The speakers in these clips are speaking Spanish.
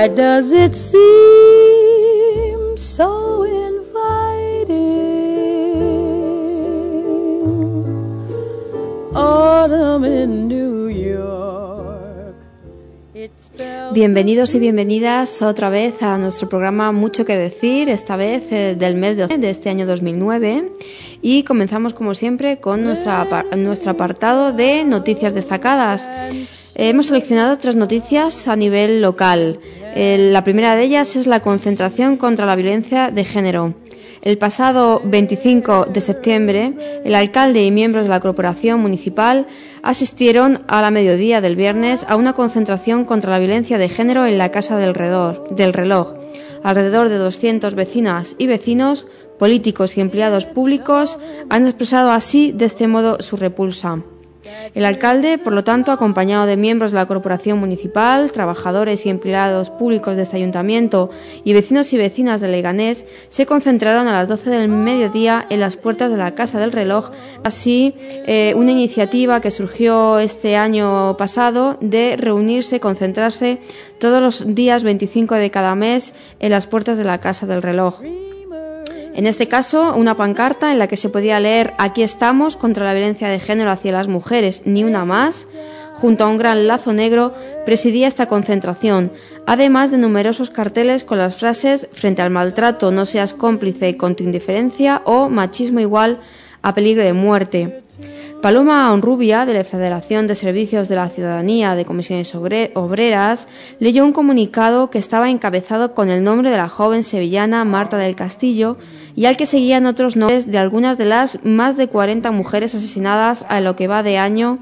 Why does it seem so inviting? Autumn in New York. Bienvenidos y bienvenidas otra vez a nuestro programa Mucho que Decir, esta vez del mes de este año 2009, y comenzamos como siempre con nuestro apartado de noticias destacadas. Hemos seleccionado 3 noticias a nivel local. La primera de ellas es la concentración contra la violencia de género. El pasado 25 de septiembre, el alcalde y miembros de la corporación municipal asistieron a la mediodía del viernes a una concentración contra la violencia de género en la Casa del Reloj. Alrededor de 200 vecinas y vecinos, políticos y empleados públicos han expresado así de este modo su repulsa. El alcalde, por lo tanto, acompañado de miembros de la corporación municipal, trabajadores y empleados públicos de este ayuntamiento y vecinos y vecinas de Leganés, se concentraron a las 12 del mediodía en las puertas de la Casa del Reloj. Así, una iniciativa que surgió este año pasado de reunirse, concentrarse todos los días 25 de cada mes en las puertas de la Casa del Reloj. En este caso, una pancarta en la que se podía leer «Aquí estamos contra la violencia de género hacia las mujeres, ni una más», junto a un gran lazo negro, presidía esta concentración, además de numerosos carteles con las frases «Frente al maltrato, no seas cómplice con tu indiferencia» o «Machismo igual a peligro de muerte». Paloma Honrubia, de la Federación de Servicios de la Ciudadanía de Comisiones Obreras, leyó un comunicado que estaba encabezado con el nombre de la joven sevillana Marta del Castillo y al que seguían otros nombres de algunas de las más de 40 mujeres asesinadas a lo que va de año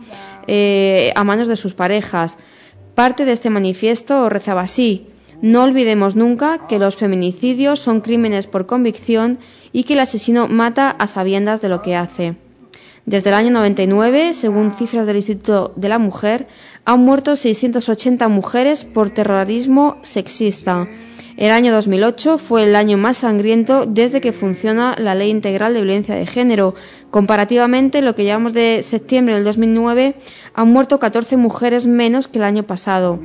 a manos de sus parejas. Parte de este manifiesto rezaba así: «No olvidemos nunca que los feminicidios son crímenes por convicción y que el asesino mata a sabiendas de lo que hace». Desde el año 99, según cifras del Instituto de la Mujer, han muerto 680 mujeres por terrorismo sexista. El año 2008 fue el año más sangriento desde que funciona la Ley Integral de Violencia de Género. Comparativamente, lo que llevamos de septiembre del 2009, han muerto 14 mujeres menos que el año pasado.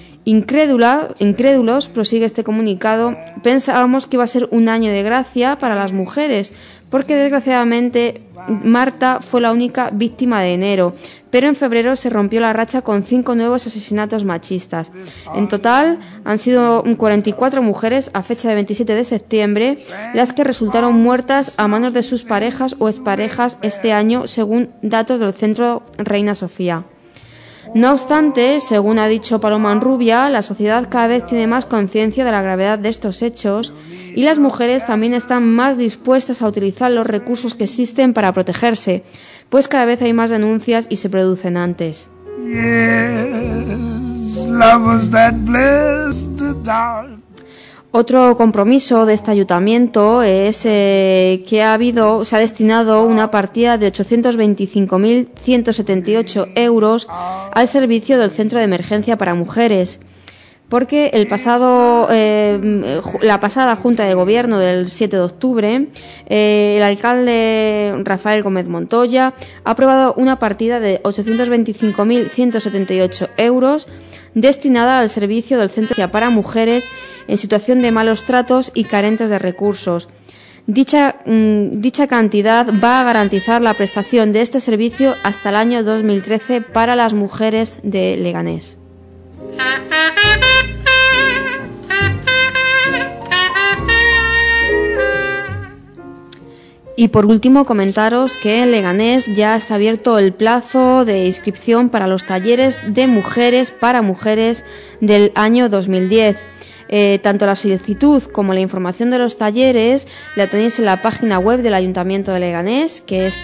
Incrédulos, prosigue este comunicado, pensábamos que iba a ser un año de gracia para las mujeres, porque desgraciadamente Marta fue la única víctima de enero, pero en febrero se rompió la racha con 5 nuevos asesinatos machistas. En total han sido 44 mujeres a fecha de 27 de septiembre las que resultaron muertas a manos de sus parejas o exparejas este año, según datos del Centro Reina Sofía. No obstante, según ha dicho Paloma Honrubia, la sociedad cada vez tiene más conciencia de la gravedad de estos hechos y las mujeres también están más dispuestas a utilizar los recursos que existen para protegerse, pues cada vez hay más denuncias y se producen antes. Yes, love was that blessed dark. Otro compromiso de este ayuntamiento es que se ha destinado una partida de 825.178 euros al servicio del Centro de Emergencia para Mujeres, porque la pasada Junta de Gobierno del 7 de octubre, el alcalde Rafael Gómez Montoya ha aprobado una partida de 825.178 euros destinada al servicio del Centro para Mujeres en situación de malos tratos y carentes de recursos. Dicha cantidad va a garantizar la prestación de este servicio hasta el año 2013 para las mujeres de Leganés. Y por último, comentaros que en Leganés ya está abierto el plazo de inscripción para los talleres de mujeres para mujeres del año 2010. Tanto la solicitud como la información de los talleres la tenéis en la página web del Ayuntamiento de Leganés, que es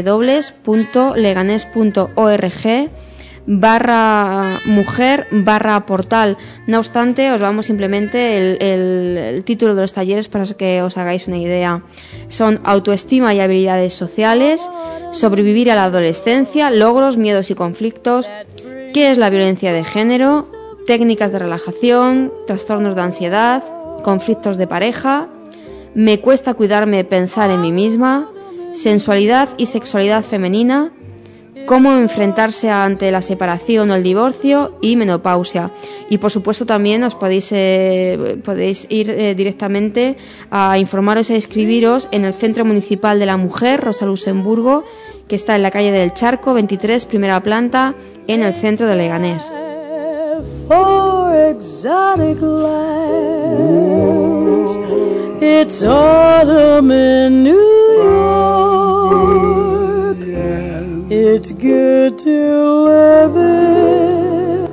www.leganés.org/mujer/portal. No obstante, os damos simplemente el título de los talleres para que os hagáis una idea. Son autoestima y habilidades sociales, sobrevivir a la adolescencia, logros, miedos y conflictos, qué es la violencia de género, técnicas de relajación, trastornos de ansiedad, conflictos de pareja, me cuesta cuidarme, pensar en mí misma, sensualidad y sexualidad femenina, cómo enfrentarse ante la separación o el divorcio y menopausia. Y por supuesto también os podéis ir directamente a informaros e inscribiros en el Centro Municipal de la Mujer Rosa Luxemburgo, que está en la calle del Charco 23, primera planta, en el centro de Leganés. For exotic lands, it's autumn in New York. It's good to live it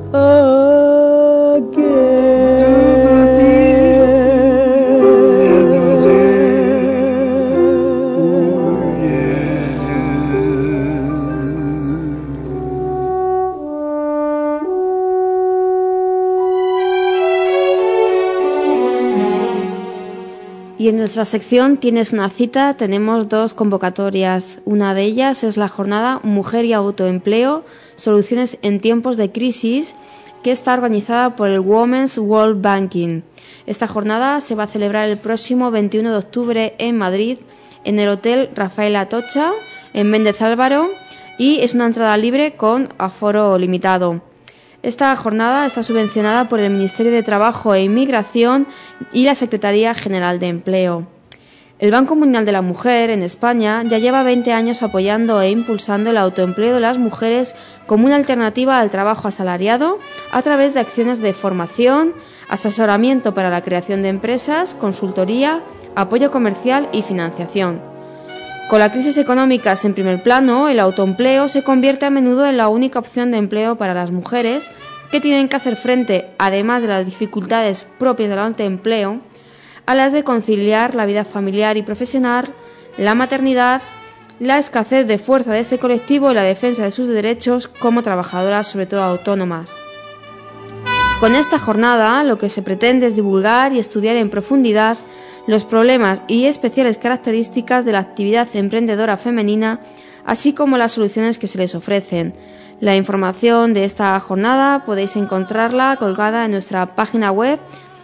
Y en nuestra sección Tienes una cita, tenemos 2 convocatorias. Una de ellas es la jornada Mujer y Autoempleo, Soluciones en Tiempos de Crisis, que está organizada por el Women's World Banking. Esta jornada se va a celebrar el próximo 21 de octubre en Madrid, en el Hotel Rafael Atocha, en Méndez Álvaro, y es una entrada libre con aforo limitado. Esta jornada está subvencionada por el Ministerio de Trabajo e Inmigración y la Secretaría General de Empleo. El Banco Mundial de la Mujer en España ya lleva 20 años apoyando e impulsando el autoempleo de las mujeres como una alternativa al trabajo asalariado a través de acciones de formación, asesoramiento para la creación de empresas, consultoría, apoyo comercial y financiación. Con la crisis económica en primer plano, el autoempleo se convierte a menudo en la única opción de empleo para las mujeres que tienen que hacer frente, además de las dificultades propias del autoempleo, a las de conciliar la vida familiar y profesional, la maternidad, la escasez de fuerza de este colectivo y la defensa de sus derechos como trabajadoras, sobre todo autónomas. Con esta jornada, lo que se pretende es divulgar y estudiar en profundidad los problemas y especiales características de la actividad emprendedora femenina, así como las soluciones que se les ofrecen. La información de esta jornada podéis encontrarla colgada en nuestra página web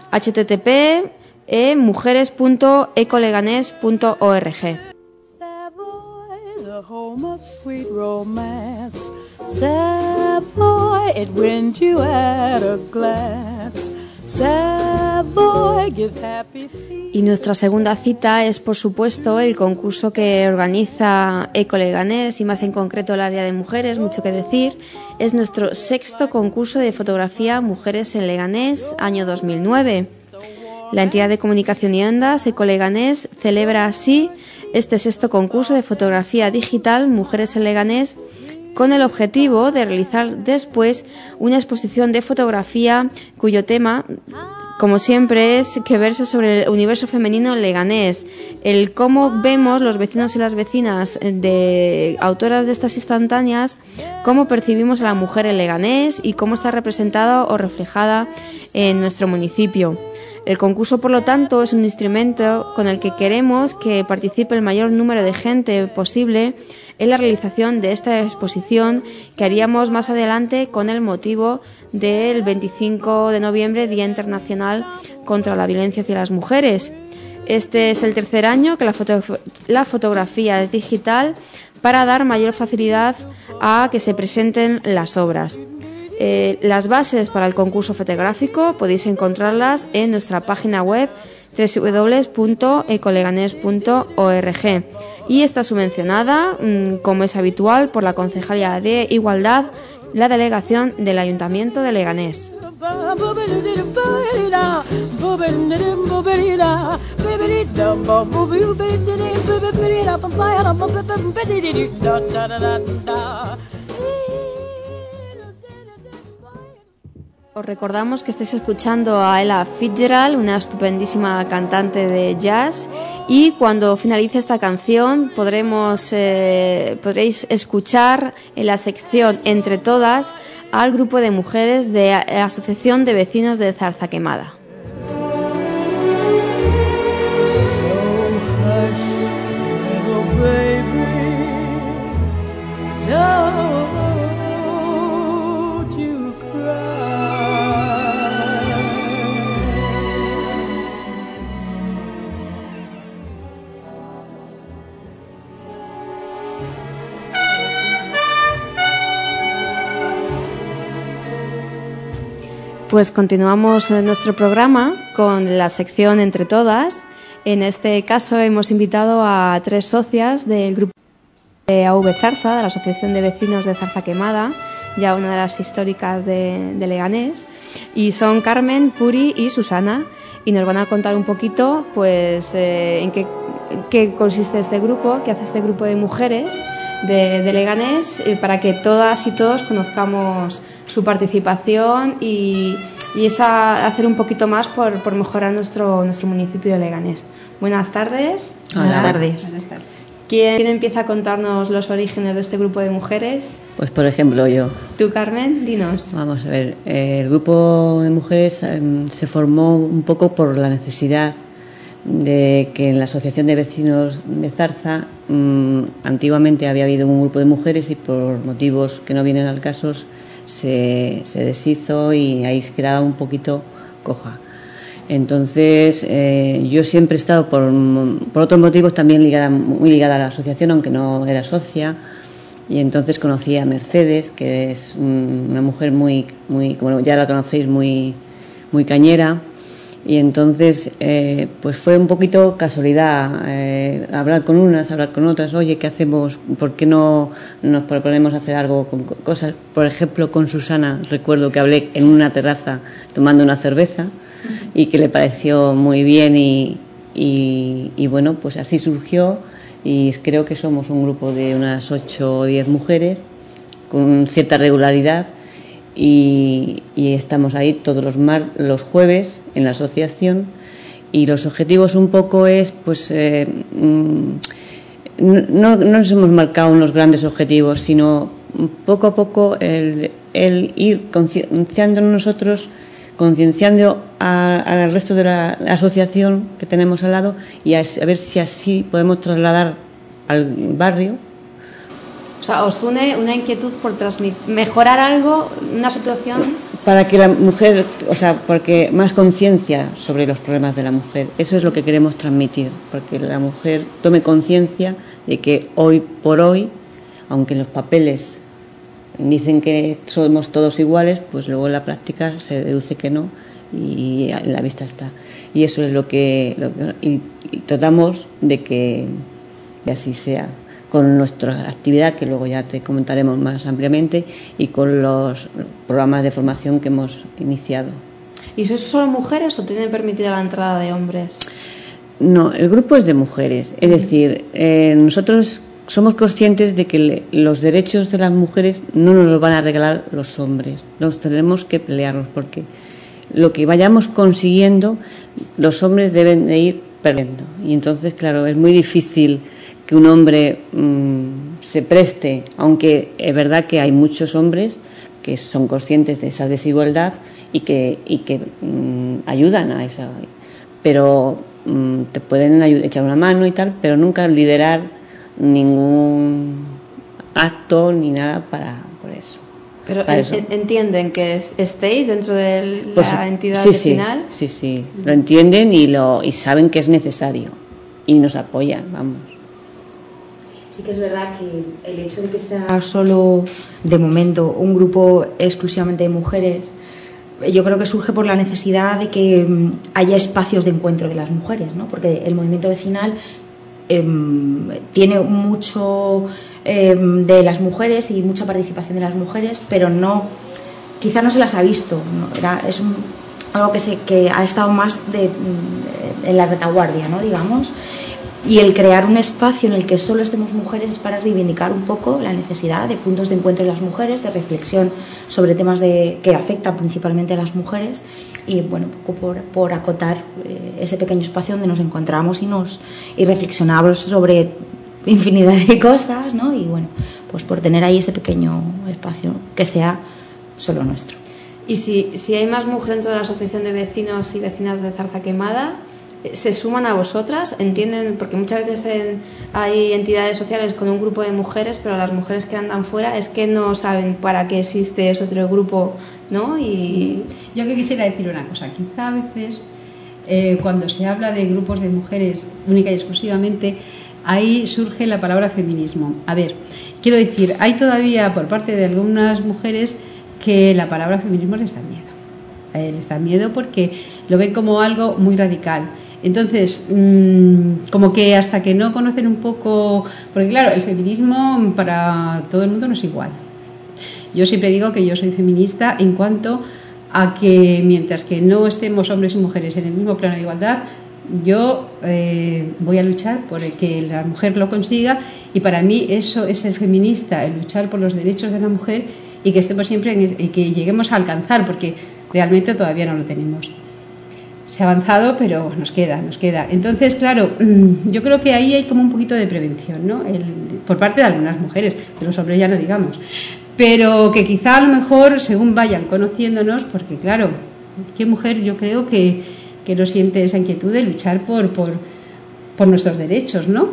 http://mujeres.ecoleganes.org. Savoy, the home of sweet romance. Savoy, it wins you at a glance. Savoy gives happy feet. Y nuestra segunda cita es, por supuesto, el concurso que organiza Ecoleganés y más en concreto el área de mujeres, mucho que decir. Es nuestro 6º concurso de fotografía Mujeres en Leganés, año 2009. La entidad de comunicación y ondas, Ecoleganés, celebra así este 6º concurso de fotografía digital Mujeres en Leganés, con el objetivo de realizar después una exposición de fotografía cuyo tema, como siempre, es que verse sobre el universo femenino leganés, el cómo vemos los vecinos y las vecinas de autoras de estas instantáneas, cómo percibimos a la mujer en Leganés y cómo está representada o reflejada en nuestro municipio. El concurso, por lo tanto, es un instrumento con el que queremos que participe el mayor número de gente posible en la realización de esta exposición que haríamos más adelante con el motivo del 25 de noviembre, Día Internacional contra la Violencia hacia las Mujeres. Este es el 3er año que la fotografía es digital para dar mayor facilidad a que se presenten las obras. Las bases para el concurso fotográfico podéis encontrarlas en nuestra página web www.ecoleganes.org y está subvencionada, como es habitual, por la Concejalía de Igualdad, la delegación del Ayuntamiento de Leganés. Os recordamos que estáis escuchando a Ella Fitzgerald, una estupendísima cantante de jazz, y cuando finalice esta canción podréis escuchar en la sección Entre Todas al grupo de mujeres de Asociación de Vecinos de Zarza Quemada. Pues continuamos nuestro programa con la sección Entre Todas. En este caso hemos invitado a 3 socias del grupo de AV Zarza, de la Asociación de Vecinos de Zarza Quemada, ya una de las históricas de Leganés, y son Carmen, Puri y Susana, y nos van a contar un poquito pues en qué consiste este grupo, qué hace este grupo de mujeres de Leganés, para que todas y todos conozcamos su participación y hacer un poquito más por mejorar nuestro municipio de Leganés. Buenas tardes. Buenas tardes. ¿Quién empieza a contarnos los orígenes de este grupo de mujeres? Pues por ejemplo yo. ¿Tú, Carmen? Dinos. Vamos a ver, el grupo de mujeres se formó un poco por la necesidad de que en la Asociación de Vecinos de Zarza antiguamente había habido un grupo de mujeres y por motivos que no vienen al caso se deshizo y ahí se quedaba un poquito coja. Entonces yo siempre he estado por otros motivos también muy ligada a la asociación, aunque no era socia, y entonces conocí a Mercedes, que es una mujer muy, como ya la conocéis, muy cañera. Y entonces pues fue un poquito casualidad, hablar con unas, hablar con otras. Oye, ¿qué hacemos? ¿Por qué no nos proponemos hacer algo con cosas? Por ejemplo, con Susana recuerdo que hablé en una terraza tomando una cerveza y que le pareció muy bien y bueno, pues así surgió, y creo que somos un grupo de unas 8 o 10 mujeres con cierta regularidad. Y estamos ahí todos los jueves en la asociación, y los objetivos un poco es pues no nos hemos marcado unos grandes objetivos, sino poco a poco el ir concienciándonos nosotros, concienciando al resto de la asociación que tenemos al lado, y a ver si así podemos trasladar al barrio. O sea, ¿os une una inquietud por mejorar algo, una situación? Para que la mujer, o sea, porque más conciencia sobre los problemas de la mujer. Eso es lo que queremos transmitir, porque la mujer tome conciencia de que hoy por hoy, aunque en los papeles dicen que somos todos iguales, pues luego en la práctica se deduce que no, y en la vista está. Y eso es lo que y tratamos de que así sea, con nuestra actividad, que luego ya te comentaremos más ampliamente, y con los programas de formación que hemos iniciado. ¿Y sois solo mujeres o tienen permitida la entrada de hombres? No, el grupo es de mujeres. Es decir, nosotros somos conscientes de que los derechos de las mujeres no nos los van a regalar los hombres. Nos tenemos que pelearnos, porque lo que vayamos consiguiendo, los hombres deben de ir perdiendo. Y entonces, claro, es muy difícil que un hombre se preste, aunque es verdad que hay muchos hombres que son conscientes de esa desigualdad y que ayudan a esa, pero te pueden echar una mano y tal, pero nunca liderar ningún acto ni nada por eso. Pero eso. ¿Entienden que estéis dentro de pues, la entidad sí, vecinal? Sí, lo entienden y saben que es necesario y nos apoyan, vamos. Sí que es verdad que el hecho de que sea solo, de momento, un grupo exclusivamente de mujeres, yo creo que surge por la necesidad de que haya espacios de encuentro de las mujeres, ¿no? Porque el movimiento vecinal tiene mucho de las mujeres y mucha participación de las mujeres, pero quizá no se las ha visto, ¿no? Es algo que ha estado más en la retaguardia, ¿no? Digamos. Y el crear un espacio en el que solo estemos mujeres es para reivindicar un poco la necesidad de puntos de encuentro de las mujeres, de reflexión sobre temas que afectan principalmente a las mujeres, y bueno, un poco por acotar ese pequeño espacio donde nos encontramos y reflexionamos sobre infinidad de cosas, ¿no? Y bueno, pues por tener ahí ese pequeño espacio que sea solo nuestro. Y si hay más mujeres dentro de la Asociación de Vecinos y Vecinas de Zarza Quemada, ¿se suman a vosotras? ¿Entienden? Porque muchas veces hay entidades sociales con un grupo de mujeres, pero las mujeres que andan fuera es que no saben para qué existe ese otro grupo, ¿no? Sí. Yo que quisiera decir una cosa, quizá a veces cuando se habla de grupos de mujeres única y exclusivamente, ahí surge la palabra feminismo. A ver, quiero decir, hay todavía por parte de algunas mujeres que la palabra feminismo les da miedo. les da miedo porque lo ven como algo muy radical. Entonces, como que hasta que no conocen un poco, porque claro, el feminismo para todo el mundo no es igual. Yo siempre digo que yo soy feminista en cuanto a que mientras que no estemos hombres y mujeres en el mismo plano de igualdad, yo voy a luchar por que la mujer lo consiga, y para mí eso es ser feminista, el luchar por los derechos de la mujer y que estemos siempre y que lleguemos a alcanzar, porque realmente todavía no lo tenemos. Se ha avanzado, pero nos queda. Entonces, claro, yo creo que ahí hay como un poquito de prevención, ¿no? Por parte de algunas mujeres, de los hombres ya no digamos. Pero que quizá a lo mejor, según vayan conociéndonos, porque claro, ¿qué mujer yo creo que no siente esa inquietud de luchar por nuestros derechos, ¿no?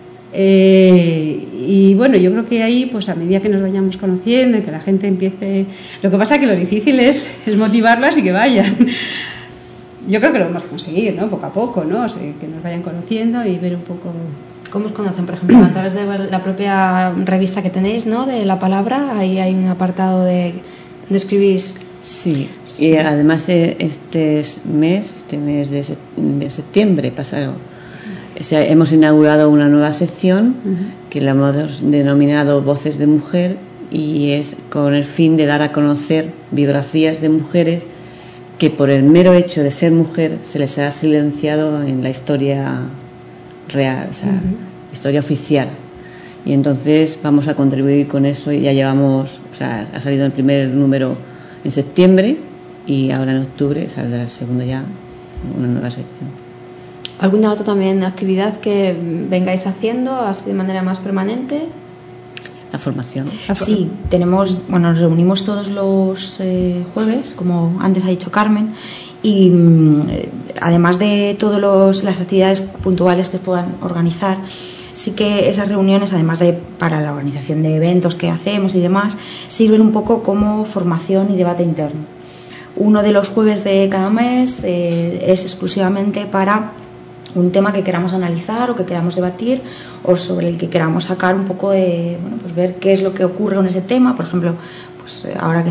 Y bueno, yo creo que ahí, pues a medida que nos vayamos conociendo y que la gente empiece... Lo que pasa es que lo difícil es motivarlas y que vayan. Yo creo que lo vamos a conseguir, ¿no? Poco a poco, ¿no? O sea, que nos vayan conociendo y ver un poco... ¿Cómo os conocen? Por ejemplo, a través de la propia revista que tenéis, ¿no? De La Palabra, ahí hay un apartado donde escribís. Sí, y además este mes de septiembre pasado, hemos inaugurado una nueva sección que la hemos denominado Voces de Mujer, y es con el fin de dar a conocer biografías de mujeres que por el mero hecho de ser mujer se les ha silenciado en la historia real, o sea, historia oficial. Y entonces vamos a contribuir con eso, y ya llevamos, o sea, ha salido el primer número en septiembre y ahora en octubre saldrá el segundo, ya una nueva sección. ¿Alguna otra también actividad que vengáis haciendo así de manera más permanente? La formación. Sí, nos reunimos todos los jueves, como antes ha dicho Carmen, y además de todas las actividades puntuales que puedan organizar, sí que esas reuniones, además de para la organización de eventos que hacemos y demás, sirven un poco como formación y debate interno. Uno de los jueves de cada mes es exclusivamente para un tema que queramos analizar o que queramos debatir, o sobre el que queramos sacar un poco de, bueno, pues ver qué es lo que ocurre con ese tema. Por ejemplo, pues ahora que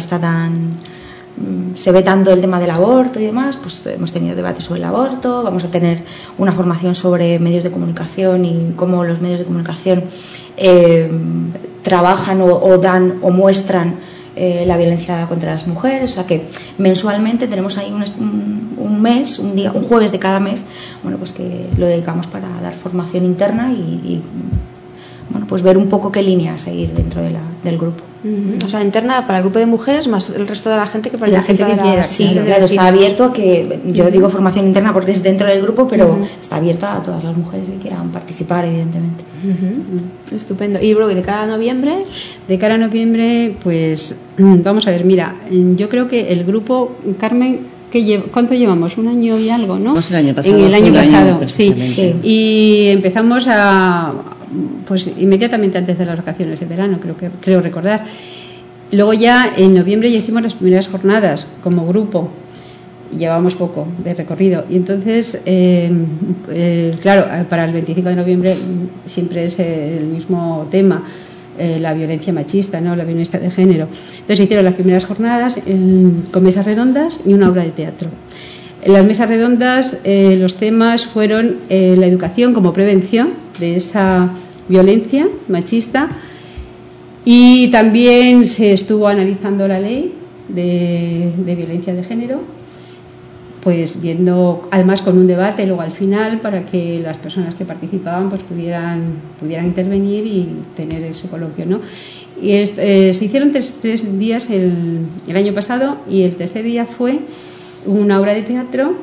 se ve tanto el tema del aborto y demás, pues hemos tenido debates sobre el aborto. Vamos a tener una formación sobre medios de comunicación y cómo los medios de comunicación trabajan o dan o muestran la violencia contra las mujeres. O sea que mensualmente tenemos ahí un jueves de cada mes, bueno, pues que lo dedicamos para dar formación interna y bueno, pues ver un poco qué línea seguir dentro del grupo. O sea, interna para el grupo de mujeres más el resto de la gente que la gente que quiera. Sí, claro, está abierto a que, yo digo formación interna porque es dentro del grupo, pero está abierta a todas las mujeres que quieran participar, evidentemente. Estupendo. Y luego, ¿de cara a noviembre? De cara a noviembre, pues vamos a ver, mira, yo creo que el grupo, Carmen, ¿cuánto llevamos? Un año y algo, ¿no? Pues el año pasado. En el año pasado, sí. Y empezamos pues inmediatamente antes de las vacaciones de verano, creo recordar. Luego ya en noviembre ya hicimos las primeras jornadas como grupo. Llevábamos poco de recorrido y entonces claro, para el 25 de noviembre siempre es el mismo tema, la violencia machista, ¿no? La violencia de género. Entonces se hicieron las primeras jornadas con mesas redondas y una obra de teatro. En las mesas redondas los temas fueron la educación como prevención de esa violencia machista, y también se estuvo analizando la ley de violencia de género, pues viendo, además con un debate luego al final para que las personas que participaban pues pudieran intervenir y tener ese coloquio, ¿no? Y se hicieron tres días el año pasado, y el tercer día fue una obra de teatro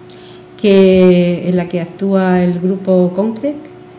en la que actúa el grupo Concrec,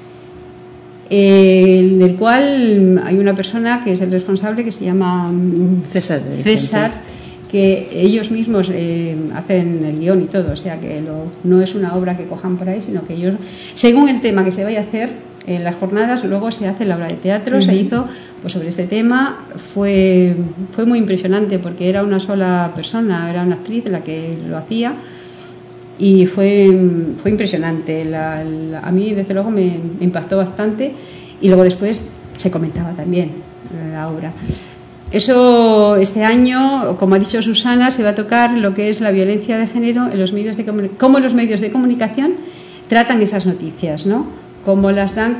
en el cual hay una persona que es el responsable, que se llama César, que ellos mismos hacen el guión y todo, o sea que no es una obra que cojan por ahí, sino que ellos, según el tema que se vaya a hacer en las jornadas, luego se hace la obra de teatro. Se hizo pues sobre este tema, fue muy impresionante porque era una sola persona, era una actriz la que lo hacía, y fue impresionante. A mí desde luego me impactó bastante, y luego después se comentaba también la obra. Eso, este año, como ha dicho Susana, se va a tocar lo que es la violencia de género en los medios de comunicación, cómo los medios de comunicación tratan esas noticias, ¿no? Cómo las dan,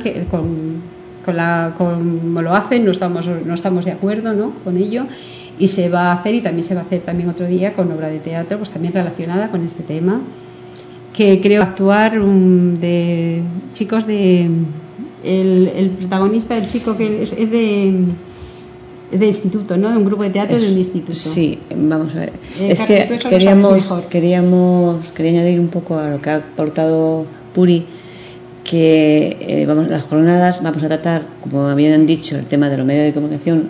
como lo hacen, no estamos de acuerdo, ¿no?, con ello, y se va a hacer, y también se va a hacer también otro día con obra de teatro, pues también relacionada con este tema, que creo actuar de chicos de el protagonista, el chico que es de instituto, ¿no?, de un grupo de teatro de un instituto. Sí, vamos a ver. Es que quería añadir un poco a lo que ha aportado Puri, que las jornadas vamos a tratar, como habían dicho, el tema de los medios de comunicación,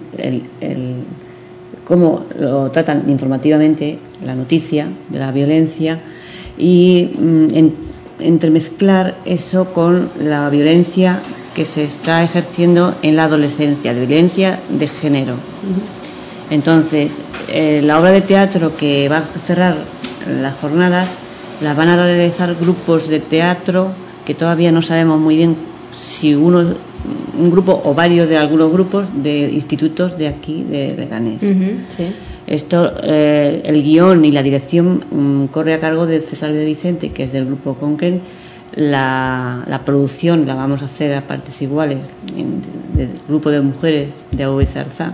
cómo lo tratan informativamente la noticia de la violencia, y entremezclar eso con la violencia que se está ejerciendo en la adolescencia, la violencia de género. Entonces, la obra de teatro que va a cerrar las jornadas la van a realizar grupos de teatro que todavía no sabemos muy bien si un grupo o varios de algunos grupos de institutos de aquí, de Leganés. Sí. Esto, el guión y la dirección corre a cargo de César de Vicente, que es del grupo Conquer. La producción la vamos a hacer a partes iguales del grupo de mujeres de Aubezarza.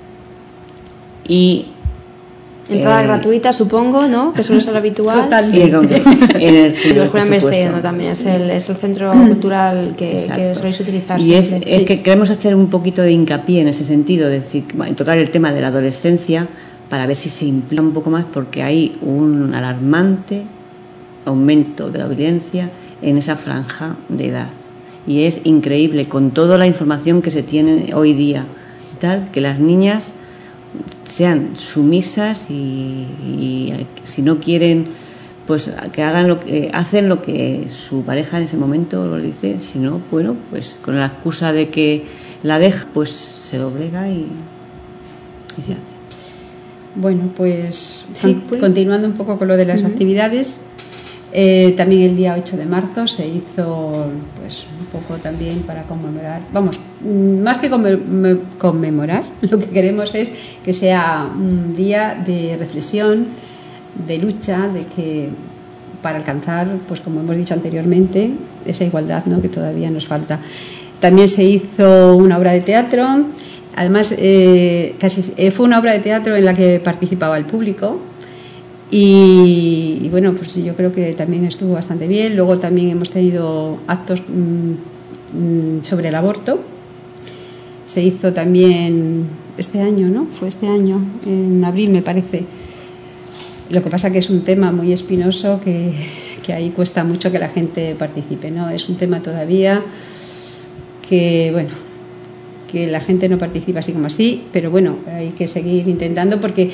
Y entrada gratuita, supongo, ¿no? Que suele ser habitual. Totalmente. Sí, en el Julián Besteiro también es el centro cultural que soléis utilizar. Y es que queremos hacer un poquito de hincapié en ese sentido, es decir, tocar el tema de la adolescencia para ver si se implica un poco más, porque hay un alarmante aumento de la violencia en esa franja de edad. Y es increíble, con toda la información que se tiene hoy día, tal, que las niñas sean sumisas y si no quieren, pues que hagan hacen lo que su pareja en ese momento lo dice. Si no, bueno, pues con la excusa de que la deja, pues se doblega y se hace. Bueno, pues sí, continuando un poco con lo de las actividades, también el día 8 de marzo se hizo pues un poco también para conmemorar, más que conmemorar, lo que queremos es que sea un día de reflexión, de lucha, de que para alcanzar, pues como hemos dicho anteriormente, esa igualdad, ¿no?, que todavía nos falta. También se hizo una obra de teatro, además fue una obra de teatro en la que participaba el público. Y bueno, pues yo creo que también estuvo bastante bien. Luego también hemos tenido actos sobre el aborto. Se hizo también este año, ¿no? Fue este año, en abril me parece. Lo que pasa que es un tema muy espinoso que ahí cuesta mucho que la gente participe, ¿no? Es un tema todavía que, bueno, que la gente no participa así como así, pero bueno, hay que seguir intentando, porque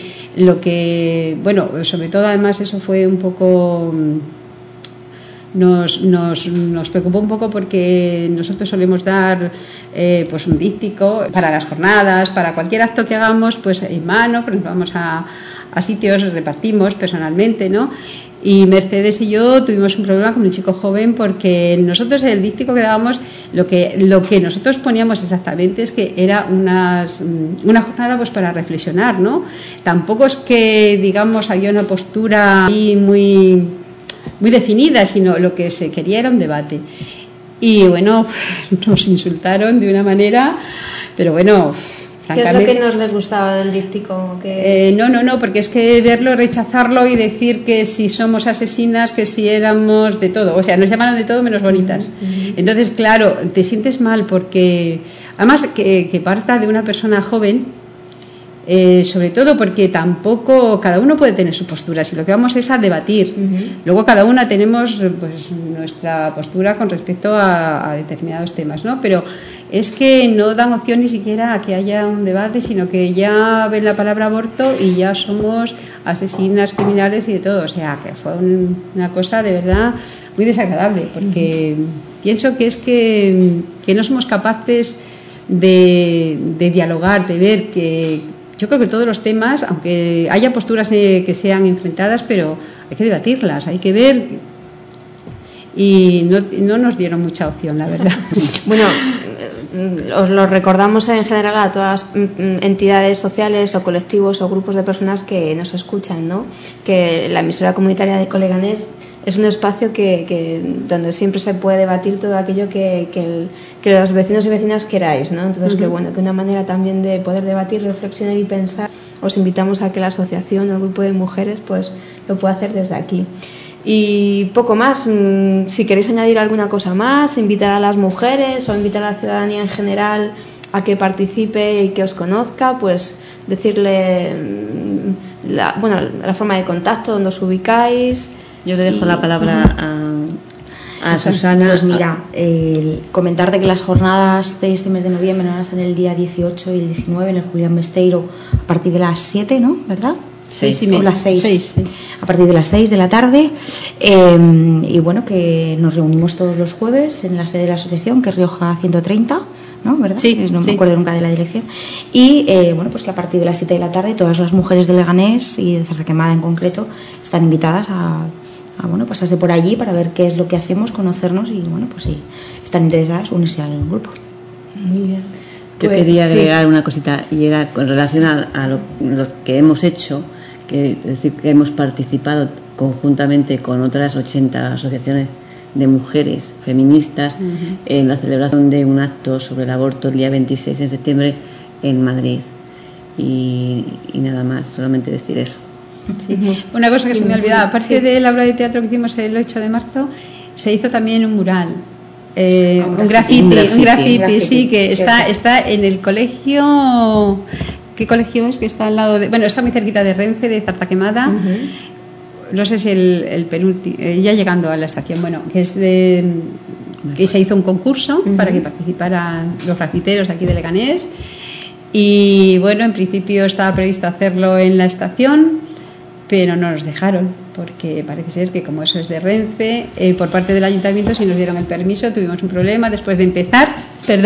sobre todo además eso fue un poco, nos preocupó un poco, porque nosotros solemos dar pues un díptico para las jornadas, para cualquier acto que hagamos, pues en mano, pues nos vamos a sitios, repartimos personalmente, ¿no? Y Mercedes y yo tuvimos un problema con el chico joven, porque nosotros el díptico que dábamos, lo que nosotros poníamos exactamente es que era una jornada pues para reflexionar, ¿no? Tampoco es que, digamos, había una postura ahí muy definida, sino lo que se quería era un debate. Y bueno, nos insultaron de una manera, pero bueno, ¿qué es lo que no les gustaba del díptico? No, porque es que verlo, rechazarlo y decir que si somos asesinas, que si éramos de todo, o sea, nos llamaron de todo menos bonitas. Entonces, claro, te sientes mal, porque además que parta de una persona joven, sobre todo porque tampoco cada uno puede tener su postura, si lo que vamos es a debatir. Luego cada una tenemos pues nuestra postura con respecto a determinados temas, ¿no? Pero es que no dan opción ni siquiera a que haya un debate, sino que ya ven la palabra aborto y ya somos asesinas, criminales y de todo. O sea, que fue una cosa de verdad muy desagradable, porque pienso que es que no somos capaces de dialogar, de ver que yo creo que todos los temas, aunque haya posturas que sean enfrentadas, pero hay que debatirlas, hay que ver. y no nos dieron mucha opción, la verdad. Bueno, os lo recordamos en general a todas las entidades sociales o colectivos o grupos de personas que nos escuchan, ¿no? Que la emisora comunitaria de Coleganés es un espacio donde siempre se puede debatir todo aquello que los vecinos y vecinas queráis, ¿no? Entonces, que una manera también de poder debatir, reflexionar y pensar, os invitamos a que la asociación o el grupo de mujeres pues lo pueda hacer desde aquí. Y poco más. Si queréis añadir alguna cosa más, invitar a las mujeres o invitar a la ciudadanía en general a que participe y que os conozca, pues decirle la forma de contacto, donde os ubicáis. Yo le dejo la palabra a Susana. Pues mira, comentarte que las jornadas de este mes de noviembre van a ser el día 18 y el 19 en el Julián Besteiro a partir de las 7, ¿no? ¿Verdad? 6 o las 6. 6. A partir de las 6 de la tarde. Y bueno, que nos reunimos todos los jueves en la sede de la asociación, que es Rioja 130, ¿no? ¿Verdad? Sí, no me acuerdo nunca de la dirección. Y bueno, pues que a partir de las 7 de la tarde todas las mujeres de Leganés y de Zarzaquemada en concreto están invitadas a pasarse por allí para ver qué es lo que hacemos, conocernos y bueno, pues si están interesadas, unirse al grupo. Muy bien. Yo quería agregar una cosita, y era con relación a lo que hemos hecho, es decir, que hemos participado conjuntamente con otras 80 asociaciones de mujeres feministas en la celebración de un acto sobre el aborto el día 26 de septiembre en Madrid. Y nada más, solamente decir eso. Sí. Una cosa que se me ha olvidado, aparte de la obra de teatro que hicimos el 8 de marzo, se hizo también un mural. Un graffiti, sí, que está en el colegio. ¿Qué colegio es? Que está al lado de. Bueno, está muy cerquita de Renfe, de Zarzaquemada. No sé si el penúltimo, ya llegando a la estación. Bueno, que es que se hizo un concurso para que participaran los grafiteros aquí de Leganés. Y bueno, en principio estaba previsto hacerlo en la estación, pero no nos dejaron, porque parece ser que como eso es de Renfe, por parte del ayuntamiento sí nos dieron el permiso, tuvimos un problema después de empezar,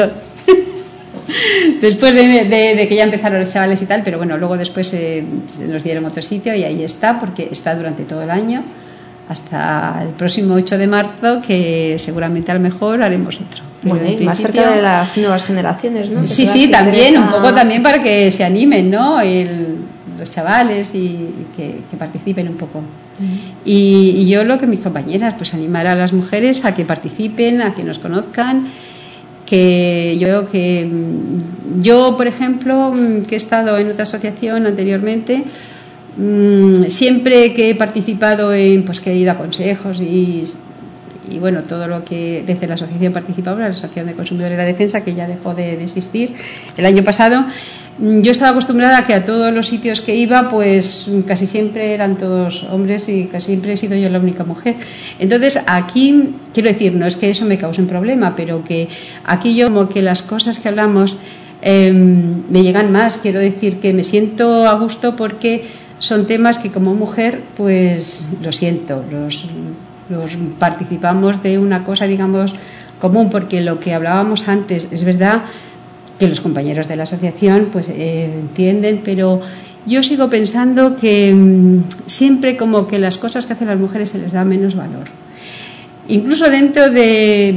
después de que ya empezaron los chavales y tal, pero bueno, luego después nos dieron otro sitio y ahí está, porque está durante todo el año, hasta el próximo 8 de marzo, que seguramente a lo mejor haremos otro. Bueno, y más cerca de las nuevas generaciones, ¿no? Sí, también, un poco también para que se animen, ¿no? Los chavales y que participen un poco. Y yo lo que mis compañeras, pues animar a las mujeres a que participen, a que nos conozcan, que yo, por ejemplo, que he estado en otra asociación anteriormente, siempre que he participado pues que he ido a consejos y bueno, todo lo que desde la asociación participaba, la Asociación de Consumidores de la Defensa, que ya dejó de existir el año pasado, yo estaba acostumbrada a que a todos los sitios que iba, pues casi siempre eran todos hombres y casi siempre he sido yo la única mujer. Entonces aquí, quiero decir, no es que eso me cause un problema, pero que aquí yo como que las cosas que hablamos me llegan más, quiero decir que me siento a gusto porque son temas que como mujer, pues lo siento, los participamos de una cosa, digamos, común, porque lo que hablábamos antes, es verdad que los compañeros de la asociación pues entienden, pero yo sigo pensando que siempre como que las cosas que hacen las mujeres se les da menos valor. Incluso desde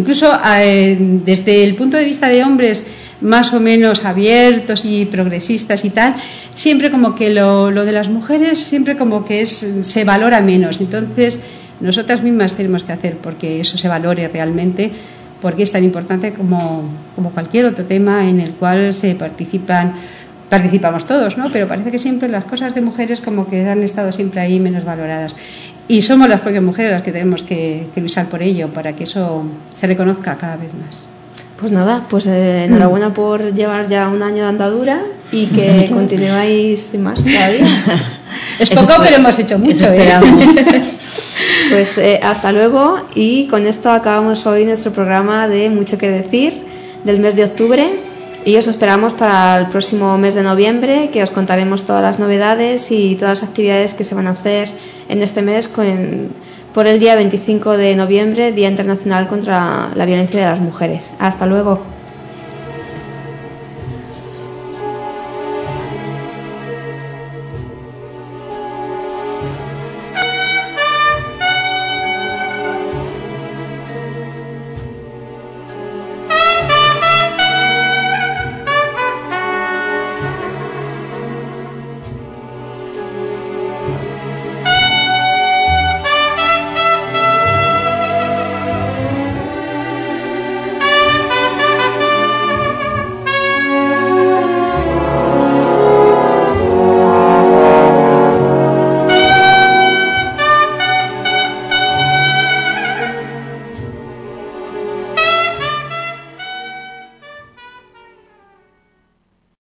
el punto de vista de hombres más o menos abiertos y progresistas y tal, siempre como que lo de las mujeres siempre como que se valora menos. Entonces nosotras mismas tenemos que hacer porque eso se valore realmente, porque es tan importante como cualquier otro tema en el cual participamos todos, ¿no? Pero parece que siempre las cosas de mujeres como que han estado siempre ahí menos valoradas. Y somos las propias mujeres las que tenemos que luchar por ello, para que eso se reconozca cada vez más. Pues nada, pues enhorabuena por llevar ya un año de andadura y que continuáis sin más todavía. Es poco, pero hemos hecho mucho. Pues hasta luego, y con esto acabamos hoy nuestro programa de Mucho que Decir del mes de octubre, y os esperamos para el próximo mes de noviembre, que os contaremos todas las novedades y todas las actividades que se van a hacer en este mes por el día 25 de noviembre, Día Internacional contra la Violencia de las Mujeres. Hasta luego.